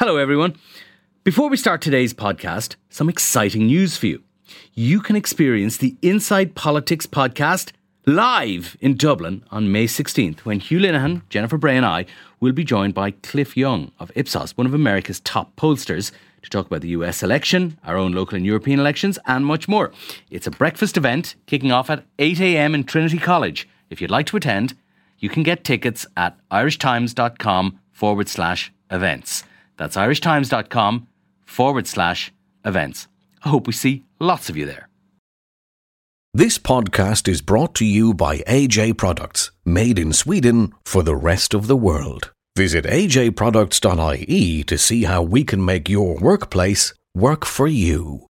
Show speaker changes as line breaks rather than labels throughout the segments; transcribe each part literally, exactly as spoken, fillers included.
Hello everyone. Before we start today's podcast, some exciting news for you. You can experience the Inside Politics podcast live in Dublin on May sixteenth when Hugh Linehan, Jennifer Bray and I will be joined by Cliff Young of Ipsos, one of America's top pollsters, to talk about the U S election, our own local and European elections and much more. It's a breakfast event kicking off at eight a.m. in Trinity College. If you'd like to attend, you can get tickets at irishtimes.com forward slash events. That's irishtimes.com forward slash events. I hope we see lots of you there.
This podcast is brought to you by A J Products, made in Sweden for the rest of the world. Visit a j products dot i e to see how we can make your workplace work for you.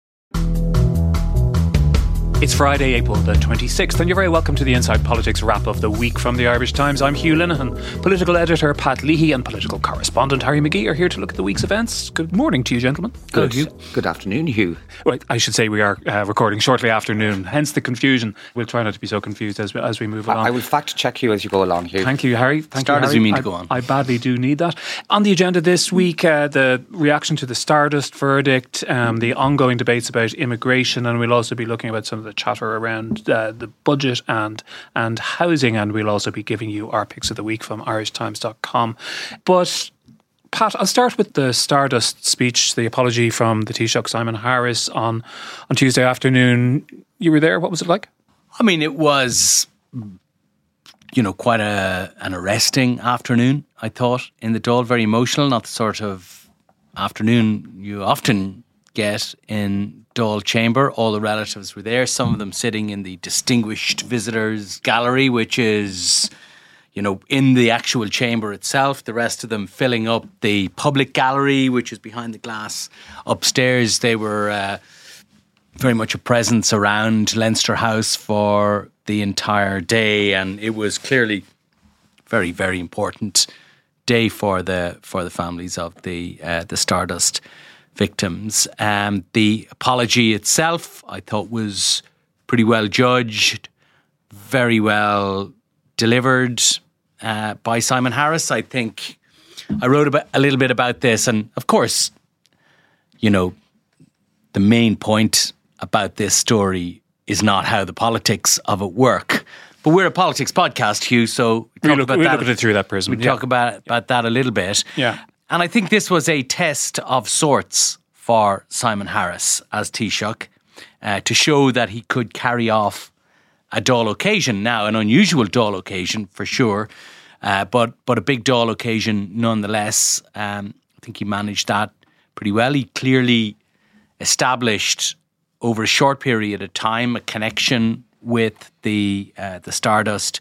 It's Friday, April the twenty-sixth, and you're very welcome to the Inside Politics wrap of the week from the Irish Times. I'm Hugh Linehan. Political editor Pat Leahy and political correspondent Harry McGee are here to look at the week's events. Good morning to you, gentlemen.
Good,
Hello, Hugh.
Good afternoon, Hugh.
Right, I should say we are uh, recording shortly after noon, hence the confusion. We'll try not to be so confused as we, as we move along.
I will fact check you as you go along, Hugh.
Thank you, Harry. Thank
Start
you,
as
Harry.
you mean
I,
to go on.
I badly do need that. On the agenda this week, uh, the reaction to the Stardust verdict, um, the ongoing debates about immigration, and we'll also be looking about some of the chatter around Uh, the budget and and housing, and we'll also be giving you our picks of the week from irish times dot com. But Pat, I'll start with the Stardust speech, the apology from the Taoiseach Simon Harris on on Tuesday afternoon. You were there. What was it like?
I mean, it was, you know, quite a an arresting afternoon, I thought, in the Dáil. Very emotional, not the sort of afternoon you often get in Dáil Chamber. All the relatives were there, some of them sitting in the Distinguished Visitors Gallery, which is, you know, in the actual chamber itself. The rest of them filling up the public gallery, which is behind the glass upstairs. They were uh, very much a presence around Leinster House for the entire day, and it was clearly very, very important day for the for the families of the uh, the Stardust victims. Um, the apology itself, I thought, was pretty well judged, very well delivered uh, by Simon Harris. I think I wrote about, a little bit about this, and of course, you know, the main point about this story is not how the politics of it work. But we're a politics podcast, Hugh, so we,
We
talk
look,
about
we
that.
look at it through that prism.
We
yeah.
talk about about that a little bit.
Yeah.
And I think this was a test of sorts for Simon Harris as Taoiseach uh, to show that he could carry off a Dáil occasion. Now, an unusual Dáil occasion for sure, uh, but but a big Dáil occasion nonetheless. Um, I think he managed that pretty well. He clearly established over a short period of time a connection with the uh, the Stardust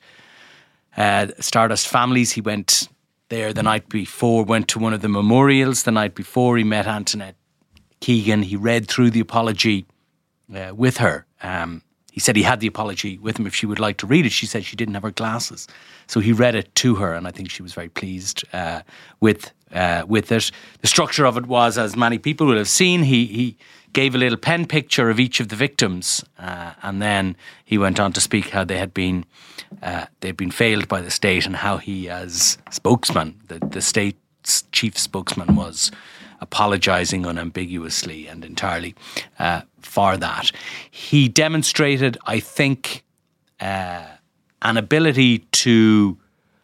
uh, Stardust families. He went there the night before, went to one of the memorials the night before. He met Antoinette Keegan. He read through the apology uh, with her. Um, he said he had the apology with him if she would like to read it. She said she didn't have her glasses. So he read it to her, and I think she was very pleased uh, with uh, with it. The structure of it was, as many people will have seen, he, he gave a little pen picture of each of the victims, uh, and then he went on to speak how they had been uh, they'd been failed by the state, and how he, as spokesman, the, the state's chief spokesman, was apologising unambiguously and entirely uh, for that. He demonstrated, I think, uh, an ability to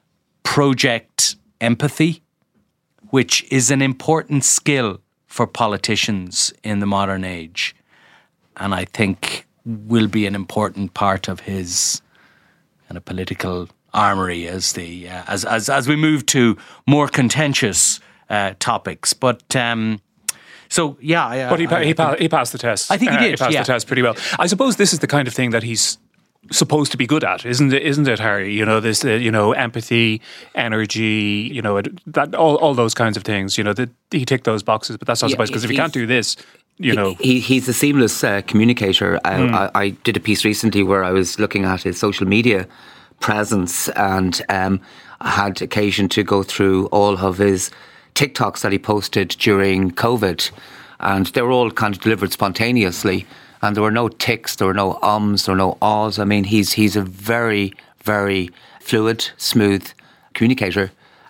project empathy, which is an important skill for politicians in the modern age, and I think will be an important part of his kind of political armoury as the uh, as as as we move to more contentious uh, topics. But um, so yeah, I,
But he,
I,
he,
I
pa-
think,
he passed the test.
I think he
Uh,
did,
he passed
yeah.
the test pretty well. I suppose this is the kind of thing that he's supposed to be good at, isn't it? Isn't it, Harry? You know, this, uh, you know, empathy, energy, you know, that all, all those kinds of things. You know, that he ticked those boxes. But that's not
Yeah,
supposed, because if you
he's-
can't do this, you know,
he, he's a seamless uh, communicator. I,
Mm.
I, I did a piece recently where I was looking at his social media presence, and um, I had occasion to go through all of his TikToks that he posted during COVID, and they were all kind of delivered spontaneously, and there were no ticks, there were no ums, there were no ahs. I mean, he's he's a very, very fluid, smooth communicator.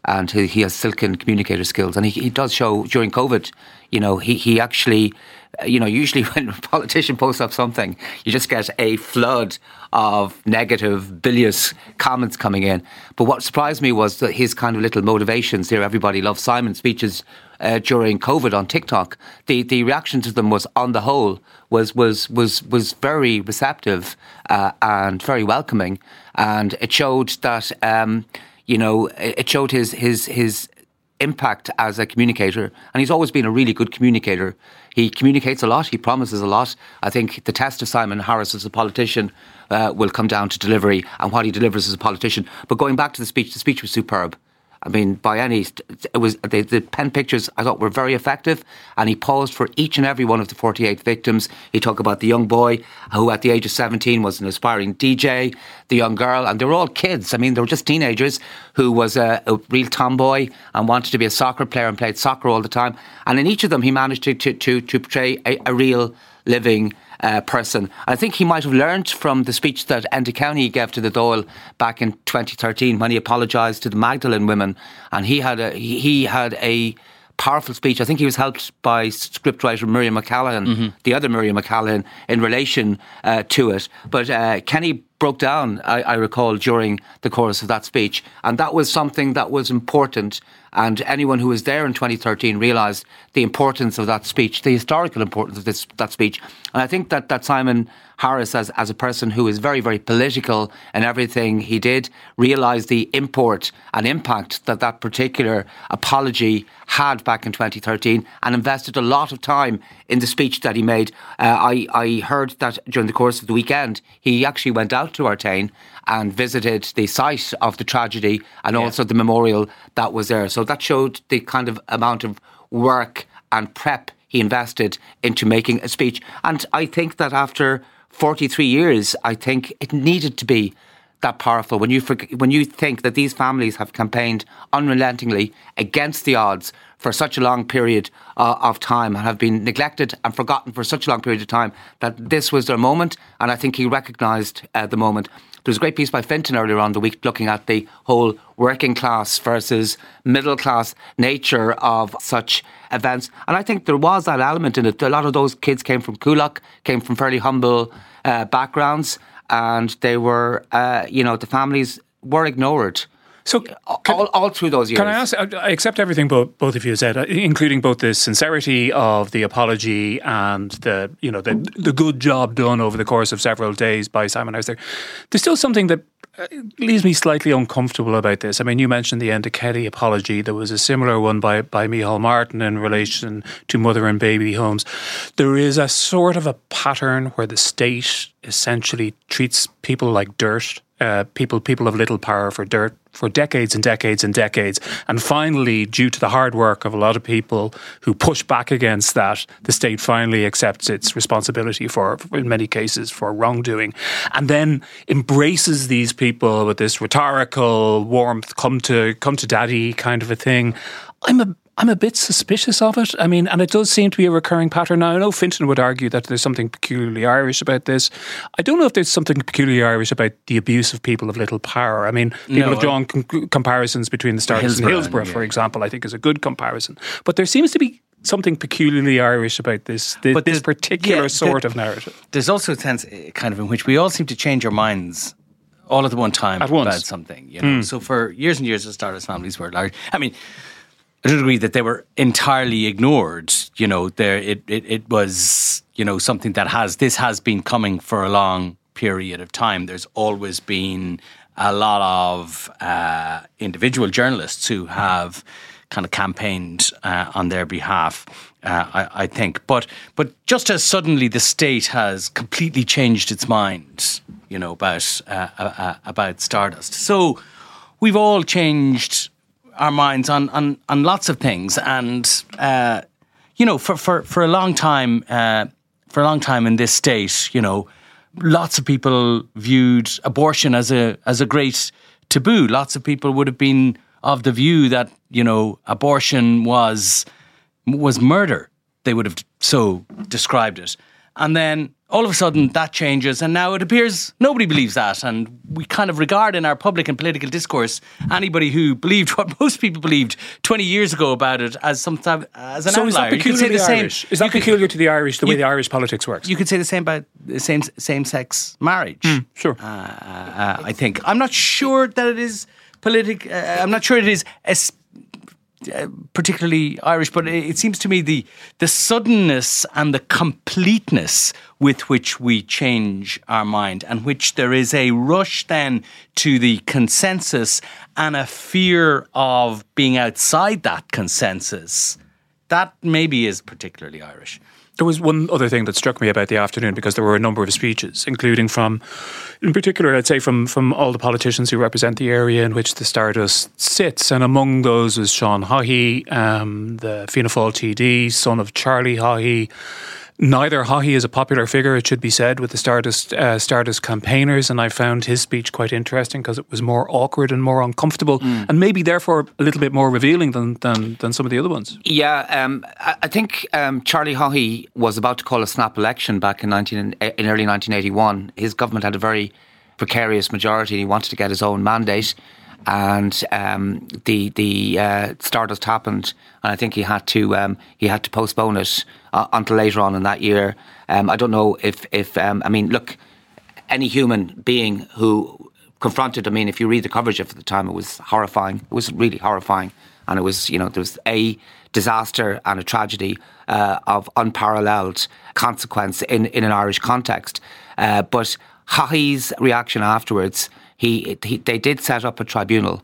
and he, he has silken communicator skills. And he, he does show during COVID, you know, he, he actually, you know, usually when a politician posts up something, you just get a flood of negative, bilious comments coming in. But what surprised me was that his kind of little motivations there, everybody loves Simon speeches uh, during COVID on TikTok. The the reaction to them was, on the whole, was was was was very receptive uh, and very welcoming. And it showed that, um, you know, it showed his his his impact as a communicator. And he's always been a really good communicator. He communicates a lot. He promises a lot. I think the test of Simon Harris as a politician uh, will come down to delivery and what he delivers as a politician. But going back to the speech, the speech was superb. I mean, by any, it was the, the pen pictures I thought were very effective, and he paused for each and every one of the forty-eight victims. He talked about the young boy who at the age of seventeen was an aspiring D J, the young girl, and they were all kids. I mean, they were just teenagers who was a, a real tomboy and wanted to be a soccer player and played soccer all the time. And in each of them, he managed to to, to, to portray a, a real living Uh, person. I think he might have learned from the speech that Enda County gave to the Dáil back in twenty thirteen when he apologised to the Magdalene women, and he had a he, he had a powerful speech. I think he was helped by scriptwriter Miriam McCallaghan, mm-hmm. the other Miriam McCallaghan, in relation uh, to it. But uh, Kenny broke down, I, I recall, during the course of that speech, and that was something that was important. And anyone who was there in twenty thirteen realised the importance of that speech, the historical importance of this that speech. And I think that, that Simon Harris, as, as a person who is very, very political in everything he did, realised the import and impact that that particular apology had back in twenty thirteen, and invested a lot of time in the speech that he made. Uh, I, I heard that during the course of the weekend, he actually went out to Artane and visited the site of the tragedy and yeah. also the memorial that was there. So that showed the kind of amount of work and prep he invested into making a speech. And I think that after forty-three years, I think it needed to be that powerful. When you when you think that these families have campaigned unrelentingly against the odds for such a long period uh, of time and have been neglected and forgotten for such a long period of time, that this was their moment, and I think he recognised uh, the moment. There was a great piece by Fintan earlier on the week looking at the whole working class versus middle class nature of such events, and I think there was that element in it. A lot of those kids came from Coolock, came from fairly humble uh, backgrounds, and they were, uh, you know, the families were ignored. So can, all, all through those years.
Can I ask, I accept everything both, both of you said, including both the sincerity of the apology and the, you know, the, the good job done over the course of several days by Simon Harris. There's still something that leaves me slightly uncomfortable about this. I mean, you mentioned the Enda Kelly apology. There was a similar one by, by Micheál Martin in relation to mother and baby homes. There is a sort of a pattern where the state essentially treats people like dirt. Uh, people people of little power for dirt for decades and decades and decades. And finally, due to the hard work of a lot of people who push back against that, the state finally accepts its responsibility for, in many cases, for wrongdoing. And then embraces these people with this rhetorical warmth, come to come to daddy kind of a thing. I'm a I'm a bit suspicious of it. I mean, and it does seem to be a recurring pattern. Now, I know Fintan would argue that there's something peculiarly Irish about this. I don't know if there's something peculiarly Irish about the abuse of people of little power. I mean, people no, have drawn com- comparisons between the Stars and Hillsborough, yeah. for example, I think is a good comparison. But there seems to be something peculiarly Irish about this, this, but this particular yeah, sort the, of narrative.
There's also a sense kind of in which we all seem to change our minds all at the one time
at once.
about something. You know? Mm. So for years and years, the Stardust families were large. I mean, I don't agree that they were entirely ignored. You know, there it, it, it was, you know, something that has, this has been coming for a long period of time. There's always been a lot of uh, individual journalists who have kind of campaigned uh, on their behalf, uh, I, I think. But but just as suddenly the state has completely changed its mind, you know, about uh, uh, about Stardust. So we've all changed our minds on, on, on lots of things, and uh, you know, for, for, for a long time, uh, for a long time in this state, you know, lots of people viewed abortion as a as a great taboo. Lots of people would have been of the view that, you know, abortion was was murder. They would have so described it, And then all of a sudden that changes, and now it appears nobody believes that. And we kind of regard in our public and political discourse anybody who believed what most people believed twenty years ago about it as some type, as an
so
outlier.
is that peculiar to the
same,
Irish? Is that peculiar
could,
to the Irish, the
you,
way the Irish politics works?
You could say the same about the same same-sex marriage.
Mm, sure.
Uh, uh, I think. I'm not sure that it is politic. Uh, I'm not sure it is as Uh, particularly Irish, but it, it seems to me the the suddenness and the completeness with which we change our mind, and which there is a rush then to the consensus and a fear of being outside that consensus, that maybe is particularly Irish.
There was one other thing that struck me about the afternoon, because there were a number of speeches, including from, in particular, I'd say from, from all the politicians who represent the area in which the Stardust sits. And among those was Sean Haughey, um, the Fianna Fáil T D, son of Charlie Haughey. Neither Haughey is a popular figure, it should be said, with the Stardust uh, Stardust campaigners, and I found his speech quite interesting because it was more awkward and more uncomfortable, mm. and maybe therefore a little bit more revealing than than, than some of the other ones.
Yeah, um, I think um, Charlie Haughey was about to call a snap election back in nineteen in early nineteen eighty-one. His government had a very precarious majority. He wanted to get his own mandate. And um, the the uh, Stardust happened, and I think he had to um, he had to postpone it uh, until later on in that year. Um, I don't know if if um, I mean, look, any human being who confronted. I mean, if you read the coverage of it at the time, it was horrifying. It was really horrifying, and it was you know there was a disaster and a tragedy uh, of unparalleled consequence in in an Irish context. Uh, but Haughey's reaction afterwards. He, he, they did set up a tribunal,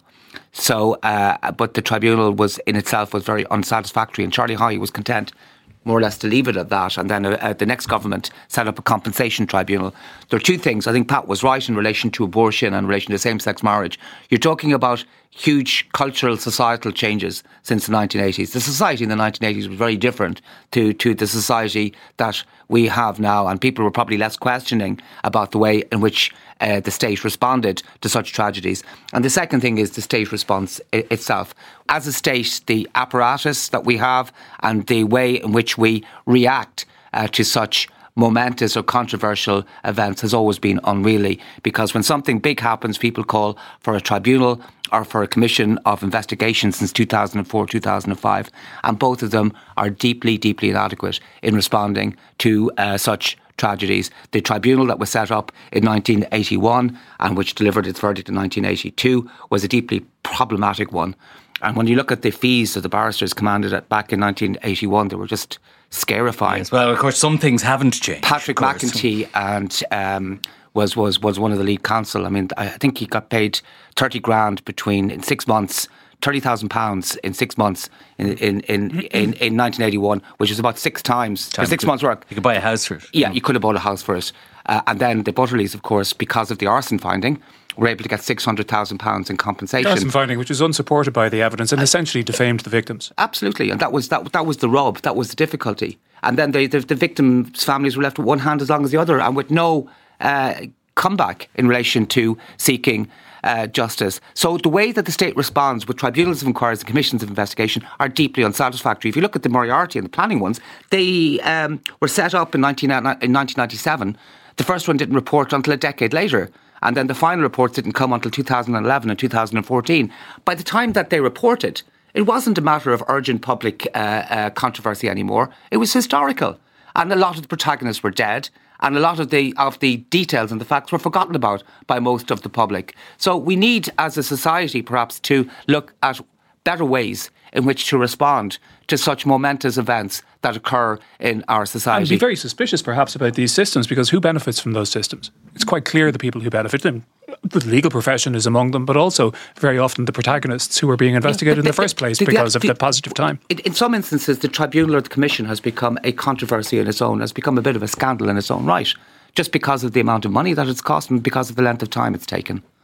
so uh, but the tribunal was in itself was very unsatisfactory, and Charlie Haughey was content, more or less, to leave it at that. And then uh, the next government set up a compensation tribunal. There are two things. I think Pat was right in relation to abortion and in relation to same-sex marriage. You're talking about huge cultural, societal changes since the nineteen eighties. The society in the nineteen eighties was very different to, to the society that we have now, and people were probably less questioning about the way in which uh, the state responded to such tragedies. And the second thing is the state response I- itself. As a state, the apparatus that we have and the way in which we react uh, to such momentous or controversial events has always been unwieldy, because when something big happens, people call for a tribunal or for a commission of investigation since two thousand four, two thousand five, and both of them are deeply, deeply inadequate in responding to uh, such tragedies. The tribunal that was set up in nineteen eighty-one and which delivered its verdict in nineteen eighty-two was a deeply problematic one. And when you look at the fees that the barristers commanded at back in nineteen eighty-one, they were just scarifying.
Yes, well, of course, some things haven't changed.
Patrick McEntee and um, was was was one of the lead counsel. I mean, I think he got paid thirty grand between in six months. thirty thousand pounds in six months in in, in, in in nineteen eighty-one, which is about six times for six
could,
months' work.
You could buy a house for it.
Yeah, you could have bought a house for it. Uh, and then the Butterleys, of course, because of the arson finding, were able to get six hundred thousand pounds in compensation.
Arson finding, which was unsupported by the evidence and uh, essentially defamed the victims.
Absolutely, and that was that that was the rub, that was the difficulty. And then they, the, the victims' families were left with one hand as long as the other, and with no uh, comeback in relation to seeking Uh, justice. So the way that the state responds with tribunals of inquiries and commissions of investigation are deeply unsatisfactory. If you look at the Moriarty and the planning ones, they um, were set up in, nineteen, in nineteen ninety-seven. The first one didn't report until a decade later. And then the final reports didn't come until two thousand eleven and two thousand fourteen. By the time that they reported, it wasn't a matter of urgent public uh, uh, controversy anymore. It was historical. And a lot of the protagonists were dead. And a lot of the of the details and the facts were forgotten about by most of the public. So we need, as a society, perhaps to look at better ways in which to respond to such momentous events that occur in our society.
And be very suspicious, perhaps, about these systems, because who benefits from those systems? It's quite clear the people who benefit them. The legal profession is among them, but also very often the protagonists who are being investigated yeah, the, in the first place the, the, because the, of the positive time.
In, in some instances, the tribunal or the commission has become a controversy in its own, has become a bit of a scandal in its own right, just because of the amount of money that it's cost and because of the length of time it's taken.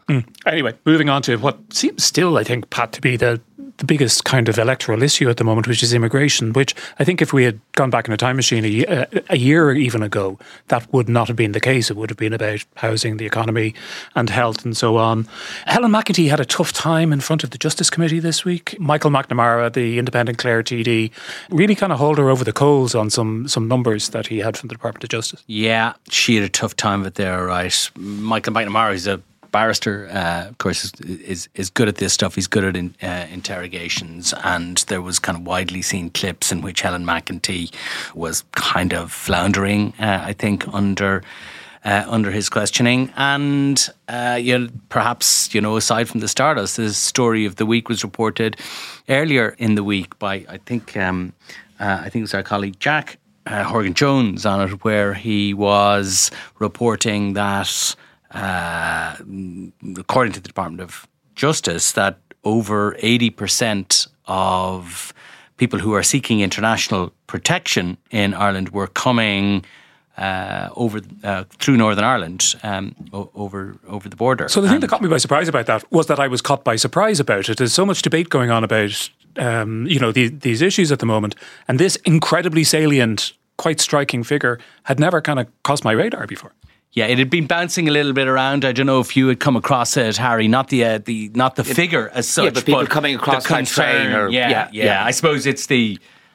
Mm. Anyway, moving on to what seems still, I think, Pat, to be the the biggest kind of electoral issue at the moment, which is immigration, which I think if we had gone back in a time machine a, a year even ago, that would not have been the case. It would have been about housing, the economy and health and so on. Helen McEntee had a tough time in front of the Justice Committee this week. Michael McNamara, the independent Clare T D, really kind of hauled her over the coals on some, some numbers that he had from the Department of Justice.
Yeah, she had a tough time of it there, right? Michael McNamara is a barrister, uh, of course, is, is is good at this stuff. He's good at in, uh, interrogations, and there was kind of widely seen clips in which Helen McEntee was kind of floundering, uh, I think, under uh, under his questioning. And uh, you know, perhaps, you know, aside from the Stardust, the story of the week was reported earlier in the week by I think um, uh, I think it was our colleague Jack uh, Horgan Jones on it, where he was reporting that, Uh, according to the Department of Justice, that over eighty percent of people who are seeking international protection in Ireland were coming uh, over uh, through Northern Ireland, um, o- over over the border.
So the thing
and
that caught me by surprise about that was that I was caught by surprise about it. There's so much debate going on about um, you know the, these issues at the moment, and this incredibly salient, quite striking figure had never kind of crossed my radar before.
Yeah, it had been bouncing a little bit around. I don't know if you had come across it, Harry. Not the uh, the not the figure as such,
yeah, but people
but
coming across
the
by train or
yeah,
yeah,
yeah,
yeah.
I suppose it's the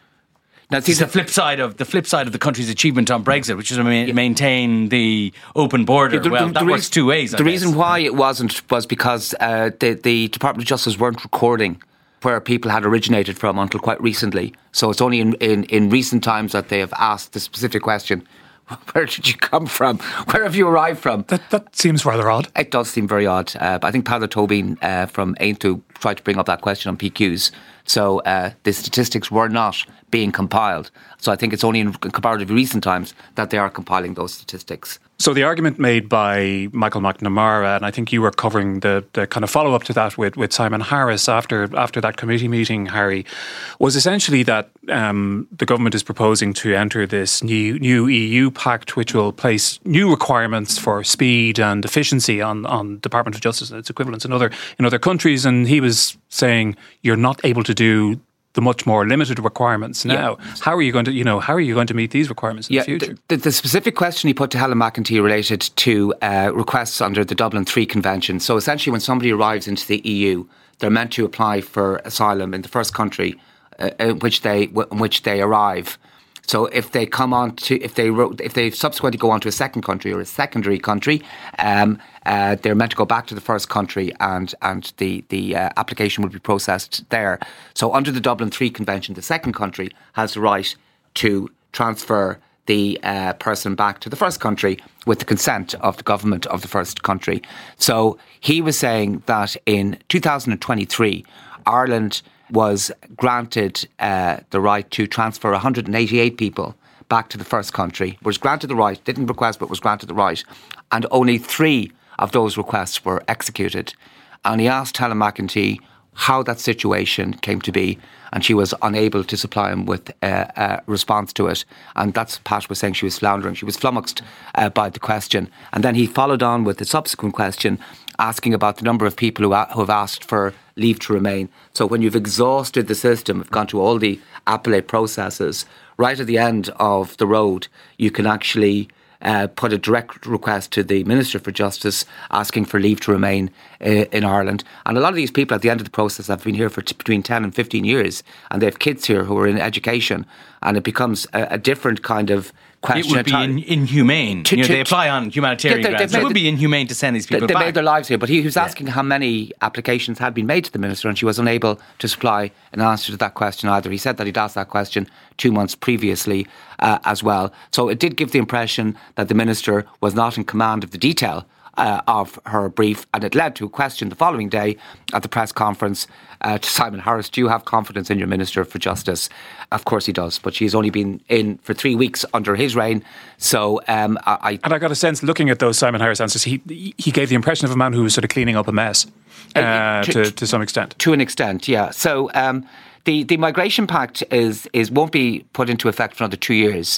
now,
it's the flip side of the flip side of the country's achievement on Brexit, which is to ma- maintain the open border.
Yeah, the,
well,
the,
that
the
works
reason,
two ways. I
the
guess.
reason why it wasn't was because uh, the the Department of Justice weren't recording where people had originated from until quite recently. So it's only in, in, in recent times that they have asked the specific question: where did you come from? Where have you arrived from?
That that seems rather odd.
It does seem very odd. Uh, but I think Paolo Tobin uh, from Aintu tried to bring up that question on P Qs. So uh, the statistics were not being compiled. So I think it's only in comparatively recent times that they are compiling those statistics.
So the argument made by Michael McNamara, and I think you were covering the, the kind of follow-up to that with, with Simon Harris after after that committee meeting, Harry, was essentially that um, the government is proposing to enter this new new E U pact, which will place new requirements for speed and efficiency on, on Department of Justice and its equivalents in other in other countries. And he was saying you're not able to do the much more limited requirements now. Yeah. How are you going to, you know, how are you going to meet these requirements in
yeah,
the future?
The, the specific question he put to Helen McEntee related to uh, requests under the Dublin three Convention. So essentially, when somebody arrives into the E U, they're meant to apply for asylum in the first country uh, in which they in which they arrive. So if they come on to, if they if they subsequently go on to a second country or a secondary country, um, uh, they're meant to go back to the first country, and and the the uh, application will be processed there. So under the Dublin three Convention, the second country has the right to transfer the uh, person back to the first country with the consent of the government of the first country. So he was saying that in two thousand twenty-three, Ireland was granted uh, the right to transfer one hundred eighty-eight people back to the first country, was granted the right, didn't request, but was granted the right. And only three of those requests were executed. And he asked Helen McEntee how that situation came to be, and she was unable to supply him with a, a response to it. And that's Pat was saying she was floundering. She was flummoxed uh, by the question. And then he followed on with the subsequent question, asking about the number of people who, a- who have asked for leave to remain. So when you've exhausted the system, have gone through all the appellate processes, right at the end of the road, you can actually uh, put a direct request to the Minister for Justice asking for leave to remain uh, in Ireland. And a lot of these people at the end of the process have been here for t- between ten and fifteen years, and they have kids here who are in education, and it becomes a, a different kind of question.
It would be in, inhumane.
To,
you know,
to,
they apply on humanitarian
yeah, they,
grounds. It would be inhumane to send these people
they,
back.
They made their lives here, but he, he was asking yeah. how many applications had been made to the Minister, and she was unable to supply an answer to that question either. He said that he'd asked that question two months previously uh, as well. So it did give the impression that the Minister was not in command of the detail Uh, of her brief, and it led to a question the following day at the press conference uh, to Simon Harris: do you have confidence in your Minister for Justice? Of course he does, but she's only been in for three weeks under his reign. So um, I,
and I got a sense looking at those Simon Harris answers, he he gave the impression of a man who was sort of cleaning up a mess uh, uh, to, to to some extent.
To an extent, yeah. So um, the the migration pact is is won't be put into effect for another two years.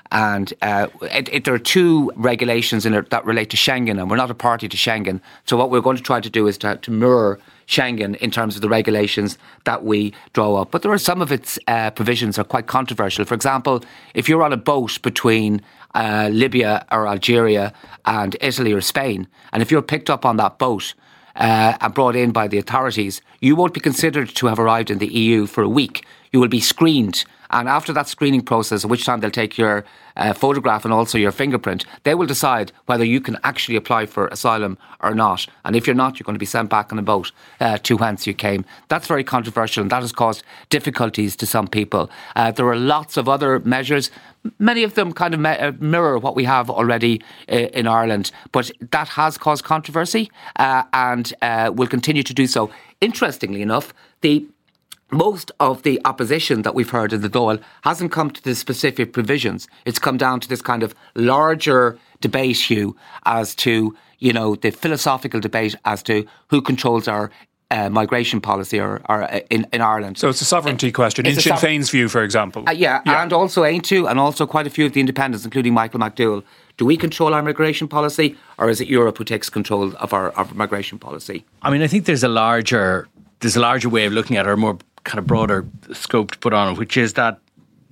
And uh, it, it, there are two regulations in it that relate to Schengen, and we're not a party to Schengen. So what we're going to try to do is to, to mirror Schengen in terms of the regulations that we draw up. But there are some of its uh, provisions are quite controversial. For example, if you're on a boat between uh, Libya or Algeria and Italy or Spain, and if you're picked up on that boat uh, and brought in by the authorities, you won't be considered to have arrived in the E U for a week. You will be screened. And after that screening process, at which time they'll take your uh, photograph and also your fingerprint, they will decide whether you can actually apply for asylum or not. And if you're not, you're going to be sent back on a boat uh, to whence you came. That's very controversial, and that has caused difficulties to some people. Uh, there are lots of other measures. Many of them kind of me- mirror what we have already uh, in Ireland, but that has caused controversy uh, and uh, will continue to do so. Interestingly enough, the most of the opposition that we've heard in the Dáil hasn't come to the specific provisions. It's come down to this kind of larger debate, Hugh, as to, you know, the philosophical debate as to who controls our uh, migration policy or, or uh, in, in Ireland.
So it's a sovereignty question,
it's
in Sinn Féin's view, for example.
Uh, yeah,
yeah,
and also Aintu, and also quite a few of the independents, including Michael McDowell. Do we control our migration policy, or is it Europe who takes control of our, of our migration policy?
I mean, I think there's a larger, there's a larger way of looking at it, or more kind of broader scope to put on it, which is that,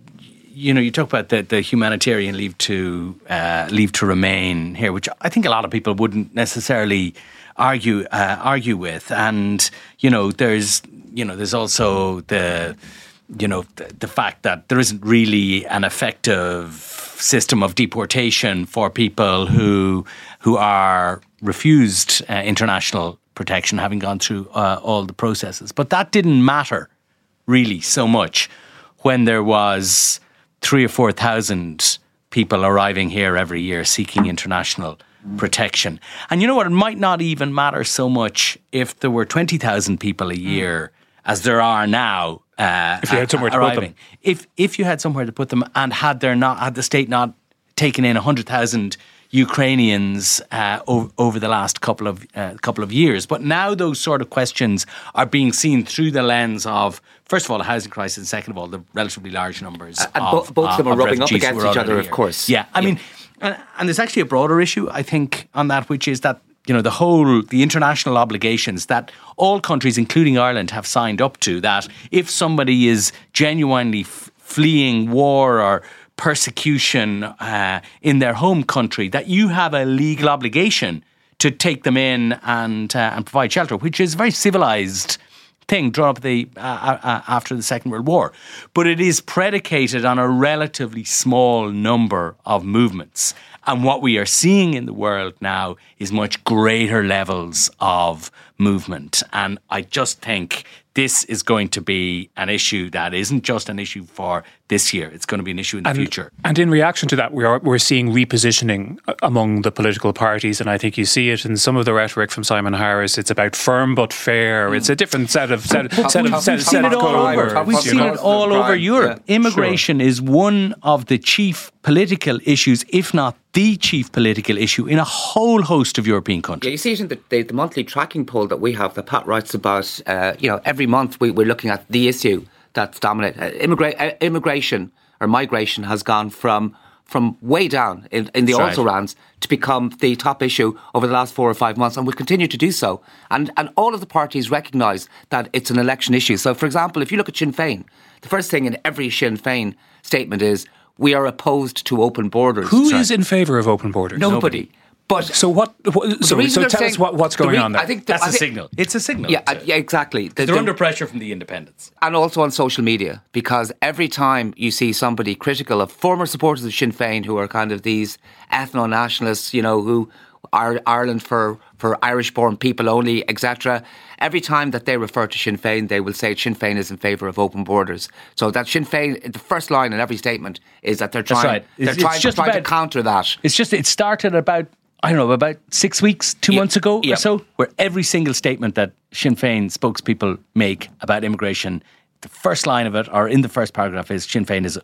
you know, you talk about the, the humanitarian leave to uh, leave to remain here, which I think a lot of people wouldn't necessarily argue uh, argue with, and you know, there's you know, there's also the you know the, the fact that there isn't really an effective system of deportation for people who who are refused uh, international protection, having gone through uh, all the processes. But that didn't matter really so much when there was three or four thousand people arriving here every year seeking international protection. And you know what? It might not even matter so much if there were twenty thousand people a year, as there are now. Uh,
if you had somewhere to
arriving.
put them,
if if you had somewhere to put them, and had there not had the state not taken in a hundred thousand Ukrainians uh, over, over the last couple of uh, couple of years. But now those sort of questions are being seen through the lens of, first of all, the housing crisis, and second of all, the relatively large numbers
and
of,
bo- both of them
uh,
are
of
rubbing up
refugees
against
who are
each other,
already
of course.
Yeah, I
yeah.
mean, and, and there's actually a broader issue, I think, on that, which is that, you know, the whole, the international obligations that all countries, including Ireland, have signed up to, that if somebody is genuinely f- fleeing war or persecution uh, in their home country, that you have a legal obligation to take them in and uh, and provide shelter, which is a very civilised thing drawn up the uh, uh, after the Second World War. But it is predicated on a relatively small number of movements. And what we are seeing in the world now is much greater levels of movement. And I just think this is going to be an issue that isn't just an issue for this year. It's going to be an issue in the
and,
future.
And in reaction to that, we are, we're seeing repositioning among the political parties. And I think you see it in some of the rhetoric from Simon Harris. It's about firm but fair. It's a different set of set,
But
set,
we've
of, set,
we've
set
seen
of
it all
code
over.
words,
We've
you
seen
know?
it all over
Crime,
Europe.
yeah,
Immigration
sure.
is one of the chief political issues, if not the chief political issue, in a whole host of European countries.
Yeah, you see it in the, the, the monthly tracking poll that we have that Pat writes about. Uh, you know, every month we, we're looking at the issue that's dominant. Uh, immigra- uh, immigration or migration has gone from from way down in, in the
That's
also
right.
rans to become the top issue over the last four or five months, and will continue to do so. And and all of the parties recognise that it's an election issue. So, for example, if you look at Sinn Féin, the first thing in every Sinn Féin statement is we are opposed to open borders.
Who
Sorry.
is in favour of open borders?
Nobody. But
So what? what so
reason
so
they're
tell
saying-
us what, what's
the
going
re-
on there.
I think the-
That's
I
a
think-
signal. It's a signal.
Yeah, uh, yeah, exactly. The-
They're
the-
under pressure from the independents.
And also on social media, because every time you see somebody critical of former supporters of Sinn Féin, who are kind of these ethno-nationalists, you know, who are Ireland for, for Irish-born people only, et cetera, every time that they refer to Sinn Féin, they will say Sinn Féin is in favour of open borders. So that Sinn Féin, the first line in every statement is that they're
That's
trying,
right.
they're
It's-
trying,
it's just
trying to
about-
counter that.
It's just, it started about, I don't know, about six weeks, two
Yeah.
months ago
Yeah.
or so, where every single statement that Sinn Féin spokespeople make about immigration, the first line of it, or in the first paragraph, is Sinn Féin is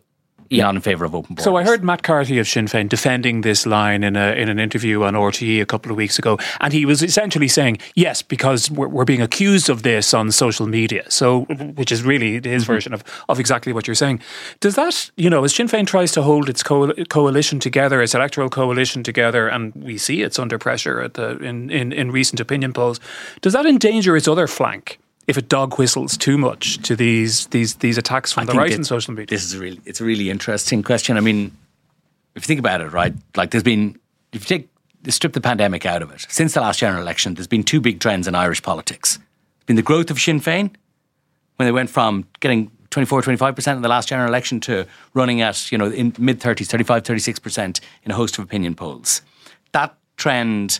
yeah. not in favour of open borders.
So I heard Matt Carthy of Sinn Féin defending this line in a in an interview on R T E a couple of weeks ago, and he was essentially saying, yes, because we're, we're being accused of this on social media, so which is really his mm-hmm. version of, of exactly what you're saying. Does that, you know, as Sinn Féin tries to hold its co- coalition together, its electoral coalition together, and we see it's under pressure at the in, in, in recent opinion polls, does that endanger its other flank if it dog whistles too much to these these these attacks from I the right in social media?
This is a really it's a really interesting question. I mean, if you think about it, right, like there's been, if you take strip the pandemic out of it, since the last general election, there's been two big trends in Irish politics. There's been the growth of Sinn Féin, when they went from getting twenty-four, twenty-five percent in the last general election to running at, you know, in mid thirties, thirty-five, thirty-six percent in a host of opinion polls. That trend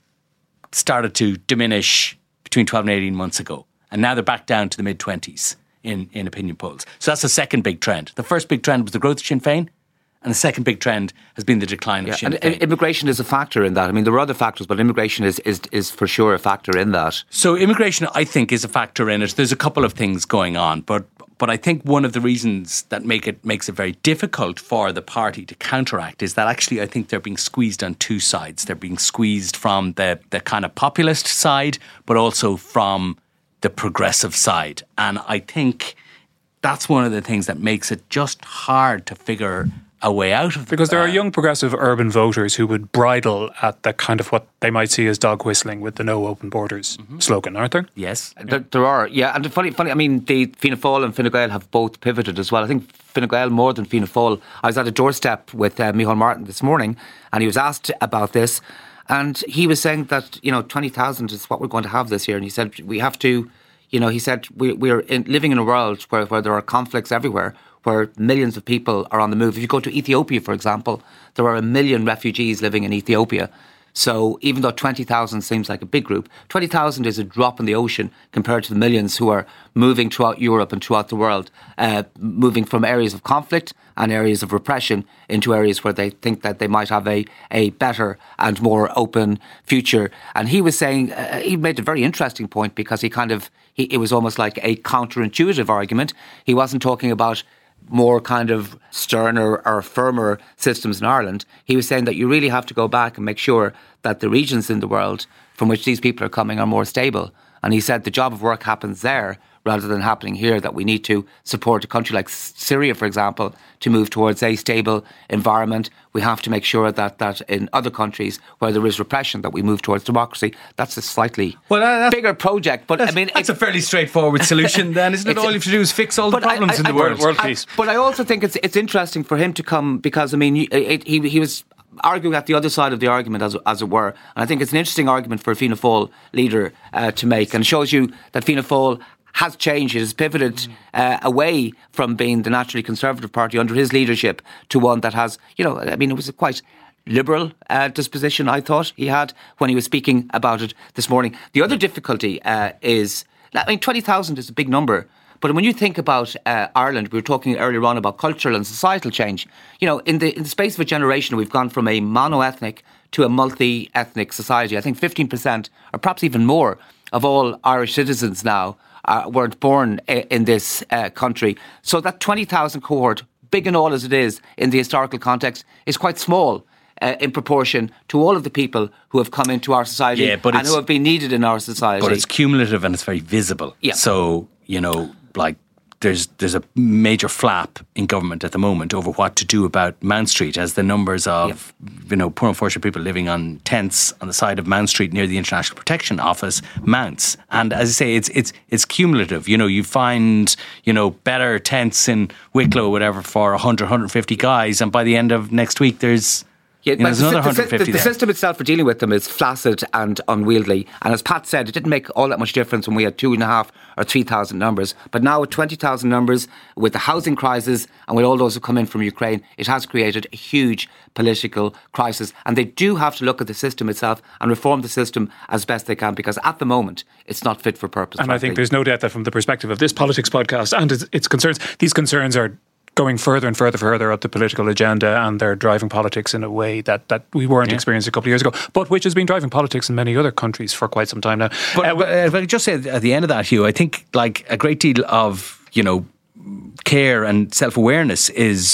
started to diminish between twelve and eighteen months ago. And now they're back down to the mid-twenties in, in opinion polls. So that's the second big trend. The first big trend was the growth of Sinn Féin, and the second big trend has been the decline of yeah, Sinn Féin.
And immigration is a factor in that. I mean, there are other factors, but immigration is, is, is for sure a factor in that.
So immigration, I think, is a factor in it. There's a couple of things going on, but but I think one of the reasons that make it makes it very difficult for the party to counteract is that actually I think they're being squeezed on two sides. They're being squeezed from the, the kind of populist side, but also from the progressive side. And I think that's one of the things that makes it just hard to figure a way out of.
Because there are young progressive urban voters who would bridle at the kind of what they might see as dog whistling with the no open borders mm-hmm. slogan, aren't there?
Yes.
There, there are, yeah. And funny, funny. I mean, the Fianna Fáil and Fine Gael have both pivoted as well. I think Fine Gael more than Fianna Fáil. I was at a doorstep with uh, Micheál Martin this morning, and he was asked about this. And he was saying that, you know, twenty thousand is what we're going to have this year. And he said, we have to, you know, he said, we, we're in, living in a world where, where there are conflicts everywhere, where millions of people are on the move. If you go to Ethiopia, for example, there are a million refugees living in Ethiopia. So even though twenty thousand seems like a big group, twenty thousand is a drop in the ocean compared to the millions who are moving throughout Europe and throughout the world, uh, moving from areas of conflict and areas of repression into areas where they think that they might have a, a better and more open future. And he was saying, uh, he made a very interesting point because he kind of, he, it was almost like a counterintuitive argument. He wasn't talking about more kind of sterner or firmer systems in Ireland. He was saying that you really have to go back and make sure that the regions in the world from which these people are coming are more stable. And he said the job of work happens there rather than happening here, that we need to support a country like Syria, for example, to move towards a stable environment. We have to make sure that, that in other countries where there is repression, that we move towards democracy. That's a slightly well, uh, bigger project. But I mean,
That's it, a fairly straightforward solution then, isn't it? All you have to do is fix all the problems I, I, in the
I,
world.
world peace.
I, but I also think it's it's interesting for him to come, because, I mean, he, it, he, he was arguing at the other side of the argument, as as it were. And I think it's an interesting argument for a Fianna Fáil leader uh, to make, and shows you that Fianna Fáil has changed. It has pivoted uh, away from being the naturally conservative party under his leadership to one that has, you know, I mean, it was a quite liberal uh, disposition, I thought he had when he was speaking about it this morning. The other difficulty uh, is, I mean, twenty thousand is a big number. But when you think about uh, Ireland, we were talking earlier on about cultural and societal change. You know, in the in the space of a generation, we've gone from a mono-ethnic to a multi-ethnic society. I think fifteen percent, or perhaps even more, of all Irish citizens now uh, weren't born in this uh, country. So that twenty thousand cohort, big and all as it is in the historical context, is quite small uh, in proportion to all of the people who have come into our society yeah, but and who have been needed in our society.
But it's cumulative and it's very visible.
Yeah.
So, you know, like there's there's a major flap in government at the moment over what to do about Mount Street, as the numbers of yeah. you know poor unfortunate people living on tents on the side of Mount Street near the International Protection Office mounts. And as I say, it's it's it's cumulative. You know, you find you know better tents in Wicklow or whatever for one hundred, one hundred fifty guys, and by the end of next week there's
Yeah,
you know, there's
the,
another
the,
one hundred fifty
the, the system itself for dealing with them is flaccid and unwieldy. And as Pat said, it didn't make all that much difference when we had two and a half or three thousand numbers. But now with twenty thousand numbers, with the housing crisis and with all those who come in from Ukraine, it has created a huge political crisis. And they do have to look at the system itself and reform the system as best they can, because at the moment it's not fit for purpose.
And frankly. I think there's no doubt that from the perspective of this politics podcast and its, its concerns, these concerns are going further and further further up the political agenda, and they're driving politics in a way that, that we weren't yeah. experiencing a couple of years ago, but which has been driving politics in many other countries for quite some time now.
But, uh, but uh, if I could just say at the end of that, Hugh, I think like a great deal of, you know, care and self-awareness is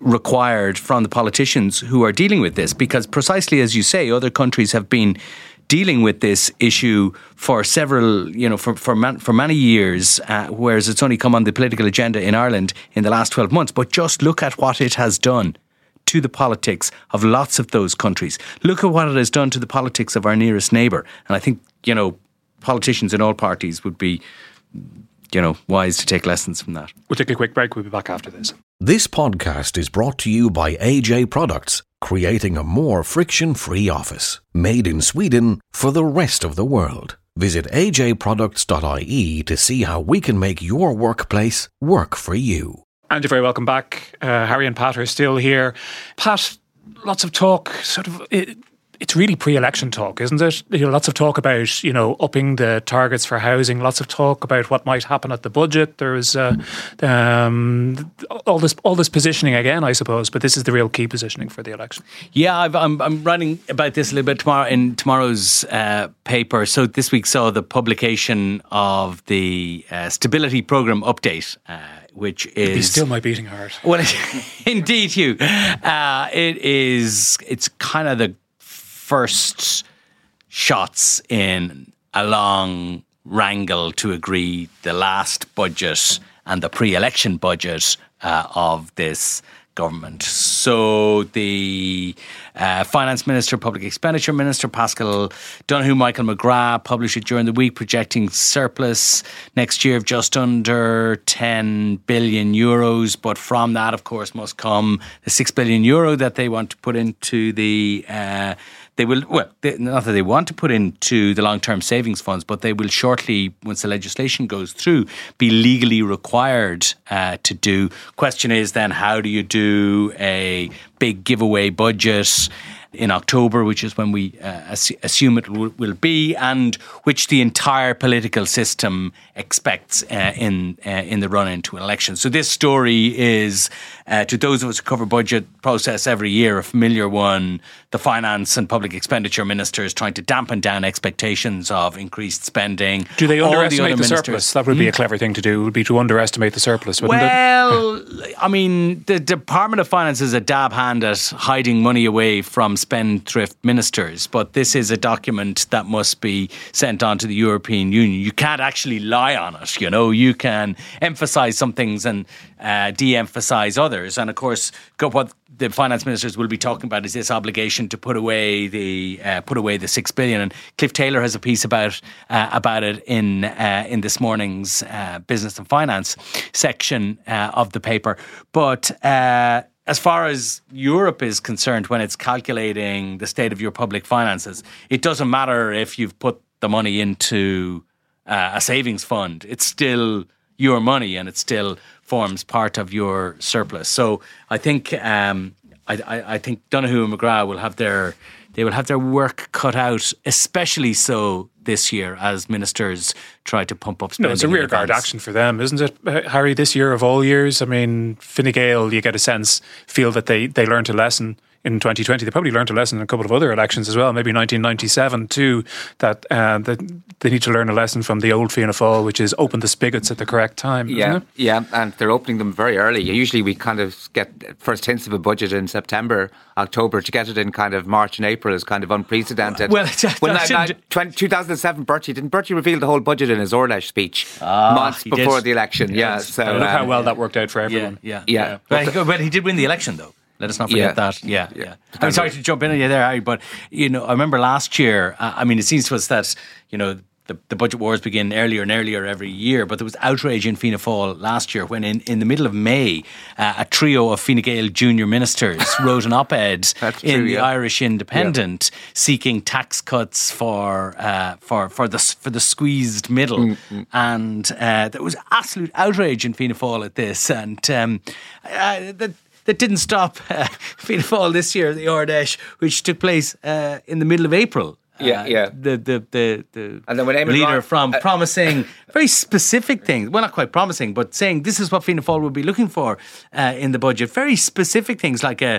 required from the politicians who are dealing with this, because precisely as you say, other countries have been dealing with this issue for several, you know, for for, man, for many years, uh, whereas it's only come on the political agenda in Ireland in the last twelve months. But just look at what it has done to the politics of lots of those countries. Look at what it has done to the politics of our nearest neighbour. And I think, you know, politicians in all parties would be, you know, wise to take lessons from that.
We'll take a quick break. We'll be back after this.
This podcast is brought to you by A J Products, creating a more friction-free office. Made in Sweden for the rest of the world. Visit a j products dot i e to see how we can make your workplace work for you.
And you're very welcome back. Uh, Harry and Pat are still here. Pat, lots of talk, sort of... It, It's really pre-election talk, isn't it? You know, lots of talk about, you know, upping the targets for housing. Lots of talk about what might happen at the budget. There's uh, um, all this, all this positioning again, I suppose. But this is the real key positioning for the election.
Yeah, I've, I'm, I'm writing about this a little bit tomorrow in tomorrow's uh, paper. So this week saw the publication of the uh, Stability Programme update. Uh, which is...
It's still my beating heart.
Well, it, indeed, Hugh. Uh, it is, it's kind of the first shots in a long wrangle to agree the last budget and the pre-election budget uh, of this government. So the uh, Finance Minister, Public Expenditure Minister, Paschal Donohoe, Michael McGrath published it during the week, projecting surplus next year of just under ten billion euros. But from that, of course, must come the six billion euro that they want to put into the... Uh, They will, well, they, not that they want to put into the long-term savings funds, but they will shortly, once the legislation goes through, be legally required uh, to do. Question is then, how do you do a big giveaway budget in October, which is when we uh, assume it will, will be, and which the entire political system expects uh, in uh, in the run into an election. So this story is, uh, to those of us who cover budget process every year, a familiar one. The finance and public expenditure ministers trying to dampen down expectations of increased spending.
Do they underestimate
the,
the
ministers,
surplus? That would be a clever thing to do. It would be to underestimate the surplus, wouldn't
well,
it?
Well, I mean, the Department of Finance is a dab hand at hiding money away from spendthrift ministers, but this is a document that must be sent on to the European Union. You can't actually lie on it, you know. You can emphasise some things and uh, de-emphasise others. And of course, what the finance ministers will be talking about is this obligation to put away the uh, put away the six billion. And Cliff Taylor has a piece about uh, about it in uh, in this morning's uh, Business and Finance section uh, of the paper. But uh, as far as Europe is concerned, when it's calculating the state of your public finances, it doesn't matter if you've put the money into uh, a savings fund. It's still your money, and it still forms part of your surplus. So I think um, I, I, I think Donohoe and McGrath will have their they will have their work cut out, especially so this year as ministers try to pump up spending.
No, it's a rearguard action for them, isn't it, Harry? This year of all years, I mean, Fine Gael, you get a sense, feel that they they learned a lesson in twenty twenty. They probably learned a lesson in a couple of other elections as well, maybe nineteen ninety-seven too, that, uh, that they need to learn a lesson from the old Fianna Fáil, which is open the spigots at the correct time.
Yeah,
isn't it?
yeah, and they're opening them very early. Usually we kind of get first hints of a budget in September, October. To get it in kind of March and April is kind of unprecedented.
Well, that,
when
that
I, I, two thousand seven, Bertie, didn't Bertie reveal the whole budget in his Orlesh speech
ah,
months before
did.
the election? Yeah,
Yes.
so
And look
um,
how well that worked out for everyone.
Yeah,
yeah.
yeah. But, but he did win the election, though. Let us not forget
Yeah.
that. Yeah, yeah. I'm sorry to jump in on you there, Harry, but you know, I remember last year. Uh, I mean, it seems to us that you know the, the budget wars begin earlier and earlier every year, but there was outrage in Fianna Fáil last year when, in, in the middle of May, uh, a trio of Fine Gael junior ministers wrote an op-ed
That's
in
true,
the
yeah.
Irish Independent seeking tax cuts for uh, for for the for the squeezed middle, mm-hmm. and uh, there was absolute outrage in Fianna Fáil at this, and um, uh, the. That didn't stop uh, Fianna Fáil this year, the Ordesh, which took place uh, in the middle of April.
Yeah,
uh,
yeah.
The the the, the
And then when Eamon
leader
Ryan-
from
uh,
promising very specific things. Well, not quite promising, but saying this is what Fianna Fáil would be looking for uh, in the budget. Very specific things like a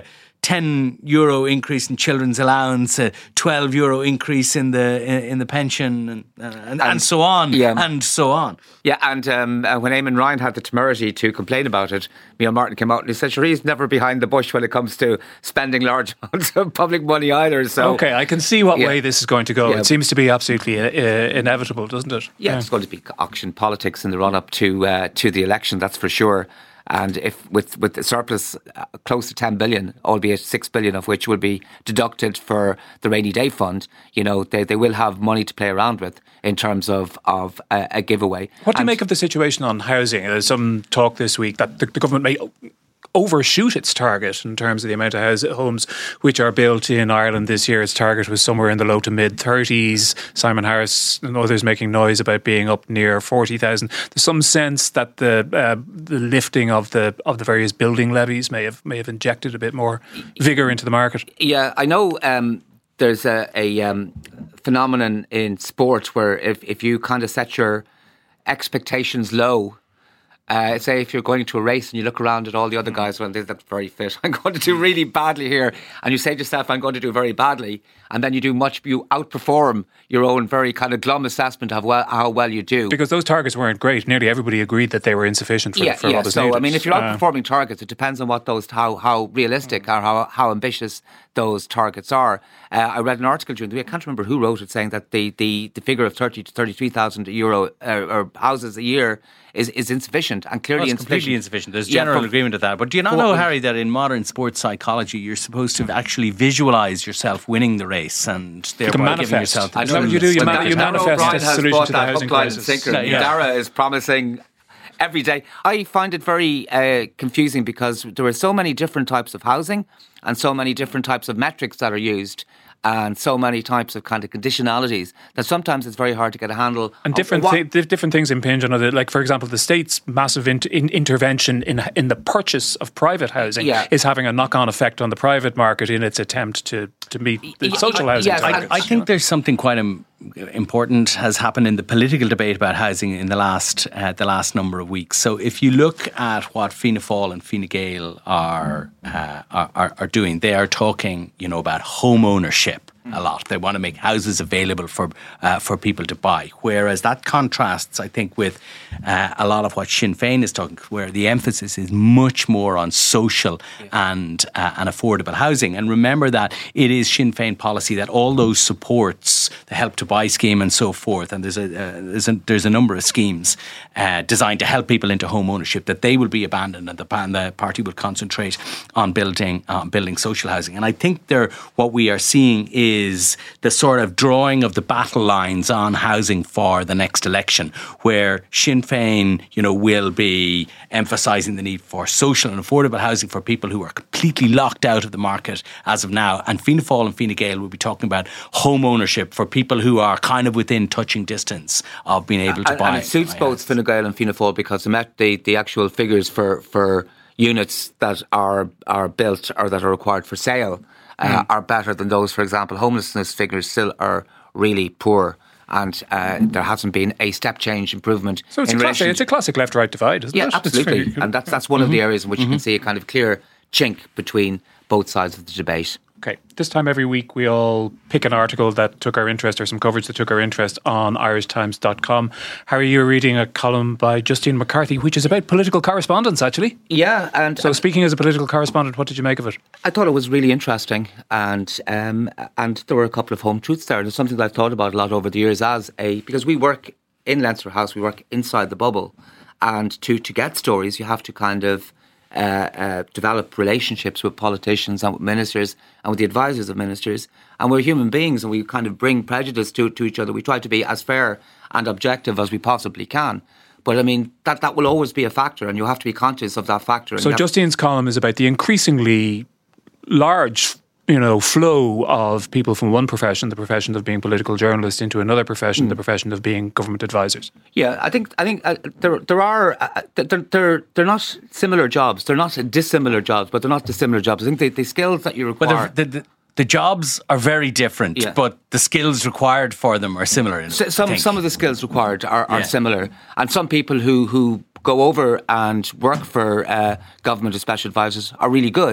ten euro increase in children's allowance, a twelve euro increase in the in, in the pension, and, uh, and, and, and so on, yeah. and so on.
Yeah, and um, uh, when Eamon Ryan had the temerity to complain about it, Neil Martin came out and he said, sure, he's never behind the bush when it comes to spending large amounts of public money either. So
okay, I can see what
yeah.
way this is going to go.
Yeah.
It seems to be absolutely uh, inevitable, doesn't it?
Yeah, yeah, it's going to be auction politics in the run-up to uh, to the election, that's for sure. And if with with the surplus uh, close to ten billion, albeit six billion of which will be deducted for the rainy day fund, you know, they, they will have money to play around with in terms of of a, a giveaway.
What do
and
you make of the situation on housing? There's some talk this week that the, the government may overshoot its target in terms of the amount of house, homes which are built in Ireland this year. Its target was somewhere in the low to mid thirties. Simon Harris and others making noise about being up near forty thousand. There's some sense that the uh, the lifting of the of the various building levies may have may have injected a bit more vigour into the market.
Yeah, I know. Um, there's a, a um, phenomenon in sport where if if you kind of set your expectations low. Uh, say if you're going to a race and you look around at all the other guys, well, they look very fit. I'm going to do really badly here. And you say to yourself, I'm going to do very badly. And then you do much, you outperform your own very kind of glum assessment of well, how well you do.
Because those targets weren't great. Nearly everybody agreed that they were insufficient for,
yeah,
for
yeah.
what was
so,
needed.
I mean, if you're outperforming
uh,
targets, it depends on what those, how, how realistic or how, how ambitious those targets are. Uh, I read an article during the week, I can't remember who wrote it, saying that the, the, the figure of thirty to thirty-three thousand euro uh, or houses a year is, is insufficient and clearly
oh, it's
insufficient.
completely insufficient. There's general yeah, from, agreement of that. But do you not know, Harry, that in modern sports psychology, you're supposed to actually visualise yourself winning the race and thereby giving yourself the
I know what you do. You, man, you manifest a solution to the housing crisis.
Yeah, yeah. Dara is promising every day. I find it very uh, confusing because there are so many different types of housing and so many different types of metrics that are used and so many types of kind of conditionalities that sometimes it's very hard to get a handle.
And different th- different things impinge on it. Like, for example, the state's massive in- in intervention in in the purchase of private housing yeah. is having a knock-on effect on the private market in its attempt to, to meet the yeah, social housing
yes,
targets.
I, I think there's something quite um, important has happened in the political debate about housing in the last uh, the last number of weeks. So if you look at what Fianna Fáil and Fine Gael are, uh, are are doing, they are talking, you know, about home ownership a lot. They want to make houses available for uh, for people to buy. Whereas that contrasts, I think, with uh, a lot of what Sinn Féin is talking, where the emphasis is much more on social yeah. and uh, and affordable housing. And remember that it is Sinn Féin policy that all those supports, the Help to Buy scheme and so forth, and there's a uh, there's a there's a number of schemes uh, designed to help people into home ownership, that they will be abandoned, and the, and the party will concentrate on building uh, building social housing. And I think there, what we are seeing is is the sort of drawing of the battle lines on housing for the next election, where Sinn Féin, you know, will be emphasising the need for social and affordable housing for people who are completely locked out of the market as of now, and Fianna Fáil and Fine Gael will be talking about home ownership for people who are kind of within touching distance of being able to
and,
buy.
And it suits both Fine Gael and Fianna Fáil because the the actual figures for for units that are are built or that are required for sale Uh, mm. are better than those. For example, homelessness figures still are really poor, and uh, there hasn't been a step change improvement.
So it's, a classic, it's a classic left-right divide, isn't
yeah,
it?
Yeah, absolutely. Really, and that's that's one mm-hmm. of the areas in which mm-hmm. you can see a kind of clear chink between both sides of the debate.
Okay, this time every week we all pick an article that took our interest or some coverage that took our interest on irish times dot com. Harry, you're reading a column by Justine McCarthy, which is about political correspondence, actually.
Yeah. and
So speaking as a political correspondent, what did you make of it?
I thought it was really interesting, and um, and there were a couple of home truths there. There's something that I've thought about a lot over the years as a, because we work in Leinster House, we work inside the bubble, and to, to get stories you have to kind of Uh, uh, develop relationships with politicians and with ministers and with the advisors of ministers, and we're human beings and we kind of bring prejudice to, to each other. We try to be as fair and objective as we possibly can, but I mean that, that will always be a factor, and you have to be conscious of that factor.
So Justine's column is about the increasingly large, you know, flow of people from one profession, the profession of being political journalists, into another profession, mm. the profession of being government advisors.
Yeah, I think I think uh, there there are uh, they're, they're they're not similar jobs. They're not dissimilar jobs, but they're not dissimilar jobs. I think the, the skills that you require.
But the, the, the jobs are very different, yeah. but the skills required for them are similar.
So, some some of the skills required are, are yeah. similar, and some people who who go over and work for uh, government as special advisors are really good.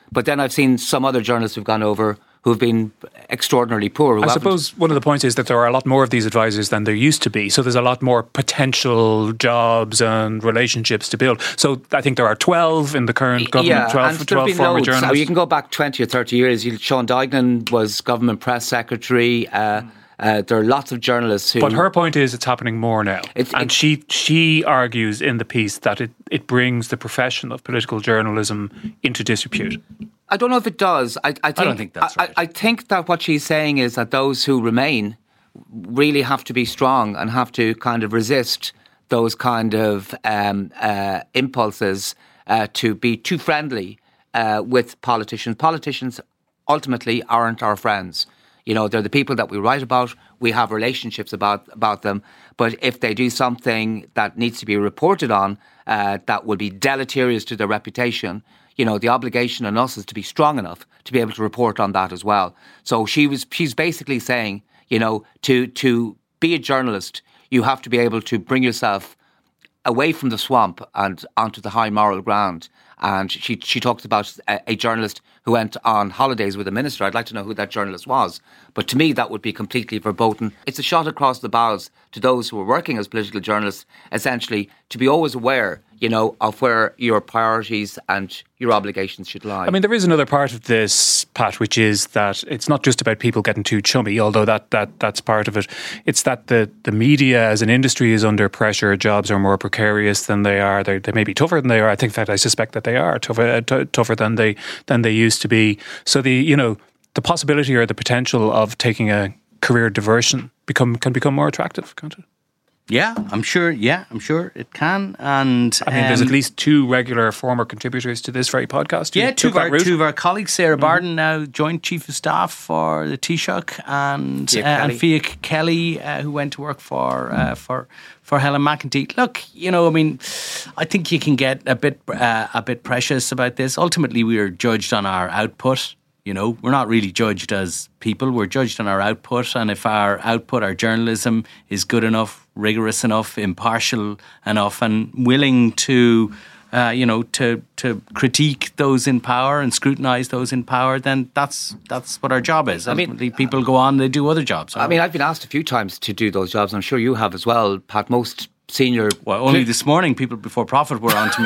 But then I've seen some other journalists who've gone over who've been extraordinarily poor.
I suppose one of the points is that there are a lot more of these advisors than there used to be. So there's a lot more potential jobs and relationships to build. So I think there are twelve in the current government,
yeah,
twelve,
and
twelve former
loads.
journalists.
So you can go back twenty or thirty years. Sean Duignan was government press secretary. Uh, uh, there are lots of journalists who...
But her point is it's happening more now.
It's,
and
it's,
she she argues in the piece that it, it brings the profession of political journalism into disrepute.
I don't know if it does. I, I, think,
I don't think that's right.
I, I think that what she's saying is that those who remain really have to be strong and have to kind of resist those kind of um, uh, impulses uh, to be too friendly uh, with politicians. Politicians ultimately aren't our friends. You know, they're the people that we write about. We have relationships about about them. But if they do something that needs to be reported on, uh, that will be deleterious to their reputation, you know, the obligation on us is to be strong enough to be able to report on that as well. So she was, she's basically saying, you know, to to be a journalist, you have to be able to bring yourself away from the swamp and onto the high moral ground. And she she talks about a, a journalist who went on holidays with a minister. I'd like to know who that journalist was. But to me, that would be completely verboten. It's a shot across the bows to those who are working as political journalists, essentially, to be always aware, you know, of where your priorities and your obligations should lie.
I mean, there is another part of this, Pat, which is that it's not just about people getting too chummy, although that, that that's part of it. It's that the, the media as an industry is under pressure. Jobs are more precarious than they are. They, they may be tougher than they are. I think, in fact, I suspect that they are tougher, t- tougher than they than they used to be. So the you know the possibility or the potential of taking a career diversion become can become more attractive, can't it?
Yeah, I'm sure. Yeah, I'm sure it can. And
I mean, um, there's at least two regular former contributors to this very podcast.
Yeah, two of, our, two of our colleagues, Sarah
mm-hmm.
Barden, now joint chief of staff for the Taoiseach, and
Fia
uh, and
Kelly,
Fia Kelly uh, who went to work for uh, for for Helen McEntee. Look, you know, I mean, I think you can get a bit uh, a bit precious about this. Ultimately, we are judged on our output. You know, we're not really judged as people. We're judged on our output. And if our output, our journalism is good enough, rigorous enough, impartial enough, and willing to, uh, you know, to to critique those in power and scrutinise those in power, then that's that's what our job is. Ultimately, I mean, people go on, they do other jobs.
I mean, I've been asked a few times to do those jobs. I'm sure you have as well, Pat. Most senior...
Well, only this morning, people before Profit were on to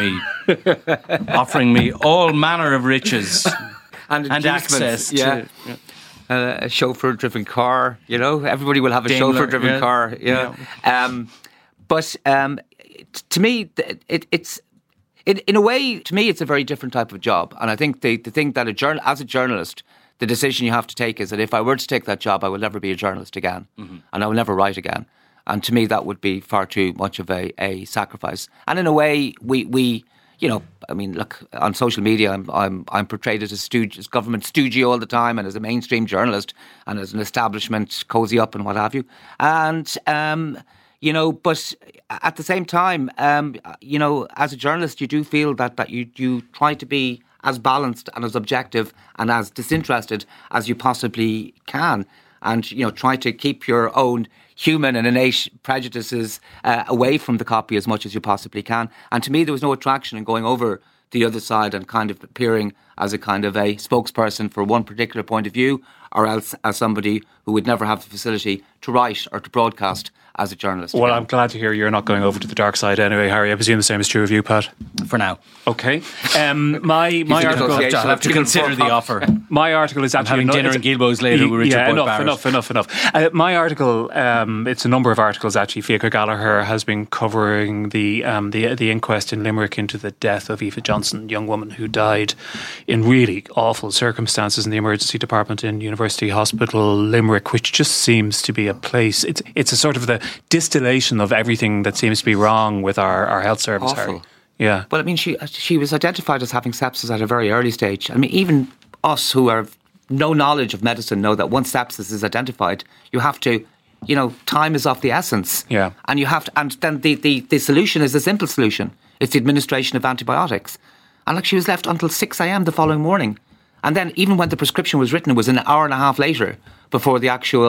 me, offering me all manner of riches... And, and access
yeah.
to
uh, a chauffeur-driven car. You know, everybody will have a
Daimler,
chauffeur-driven
yeah,
car. Yeah. yeah. Um, but um, t- to me, it, it, it's it, in a way. To me, it's a very different type of job. And I think the the thing that a journal as a journalist, the decision you have to take is that if I were to take that job, I will never be a journalist again, mm-hmm. and I will never write again. And to me, that would be far too much of a, a sacrifice. And in a way, we we. You know, I mean, look, on social media, I'm I'm I'm portrayed as a stooge, as government stoogie all the time, and as a mainstream journalist, and as an establishment cozy up and what have you. And um, you know, but at the same time, um, you know, as a journalist, you do feel that that you you try to be as balanced and as objective and as disinterested as you possibly can, and you know, try to keep your own human and innate prejudices uh, away from the copy as much as you possibly can. And to me, there was no attraction in going over the other side and kind of appearing as a kind of a spokesperson for one particular point of view, or else as somebody who would never have the facility to write or to broadcast as a journalist.
Well, again. I'm glad to hear you're not going over to the dark side anyway, Harry. I presume the same is true of you, Pat?
For now.
Okay. Um, my my article...
I'll have to consider the offer.
My article is actually...
I'm having
no,
dinner in Gilbo's later with Richard
Yeah,
Boyd
enough,
Barrett.
enough, enough, enough. Uh, my article, um, it's a number of articles actually. Fiacre Gallagher has been covering the, um, the the inquest in Limerick into the death of Aoife Johnson, a young woman who died in really awful circumstances in the emergency department in University Hospital Limerick, which just seems to be a place... It's it's a sort of the distillation of everything that seems to be wrong with our, our health service,
Awful.
Harry. Yeah.
Well, I mean, she she was identified as having sepsis at a very early stage. I mean, even us who have no knowledge of medicine know that once sepsis is identified, you have to, you know, time is of the essence.
Yeah.
And you have to, and then the, the, the solution is a simple solution. It's the administration of antibiotics. And like, she was left until six a.m. the following morning. And then even when the prescription was written, it was an hour and a half later before the actual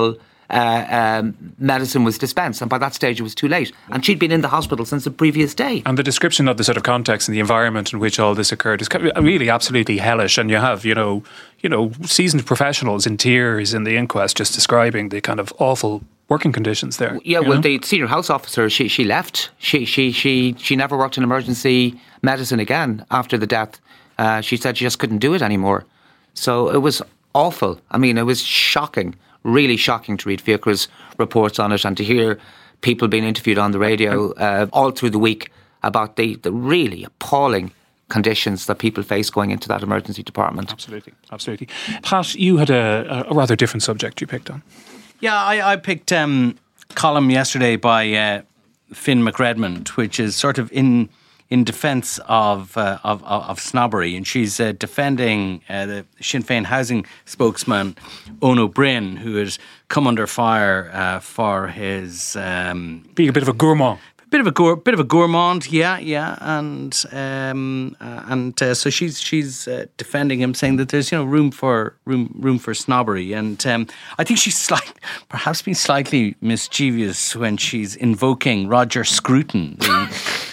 uh, um, medicine was dispensed, and by that stage it was too late. And she'd been in the hospital since the previous day.
And the description of the sort of context and the environment in which all this occurred is really absolutely hellish. And you have, you know, you know, seasoned professionals in tears in the inquest just describing the kind of awful working conditions there.
Yeah, well,
know?
the senior house officer, she she left. She she she she never worked in emergency medicine again after the death. Uh, she said she just couldn't do it anymore. So it was awful. I mean, it was shocking, really shocking to read Fiachra's reports on it and to hear people being interviewed on the radio uh, all through the week about the, the really appalling conditions that people face going into that emergency department.
Absolutely, absolutely. Pat, you had a, a rather different subject you picked on.
Yeah, I, I picked um, a column yesterday by uh, Finn McRedmond, which is sort of in in defence of, uh, of of snobbery, and she's uh, defending uh, the Sinn Féin housing spokesman Eoin Ó Broin, who has come under fire uh, for his um,
being a bit of a gourmand.
Bit of a gour- bit of a gourmand, yeah, yeah, and um, uh, and uh, so she's she's uh, defending him, saying that there's you know room for room room for snobbery, and um, I think she's slight, perhaps being slightly mischievous when she's invoking Roger Scruton, the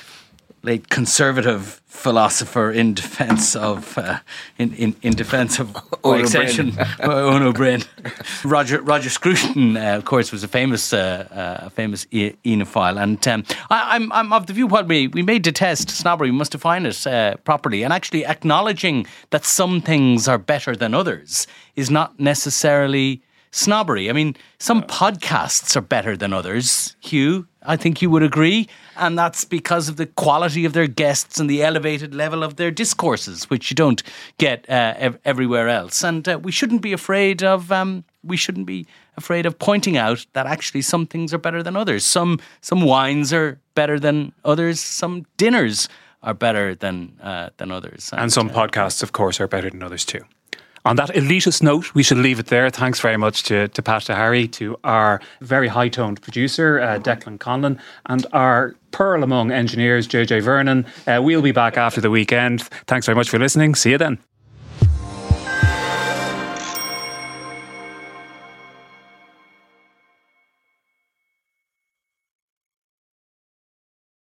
late conservative philosopher in defence of uh, in, in in defence of by extension Eoin Ó Broin. Roger Roger Scruton, uh, of course, was a famous uh, uh, famous e- oenophile, and um, I, I'm I'm of the view what we we may detest snobbery, we must define it uh, properly, and actually acknowledging that some things are better than others is not necessarily snobbery. I mean, some podcasts are better than others, Hugh. I think you would agree. And that's because of the quality of their guests and the elevated level of their discourses, which you don't get uh, ev- everywhere else. And uh, we shouldn't be afraid of um, we shouldn't be afraid of pointing out that actually some things are better than others. Some some wines are better than others. Some dinners are better than uh, than others.
And, and some uh, podcasts, of course, are better than others too. On that elitist note, we should leave it there. Thanks very much to, to Pat Harry, to our very high-toned producer, uh, Declan Conlon, and our pearl among engineers, J J Vernon. Uh, we'll be back after the weekend. Thanks very much for listening. See you then.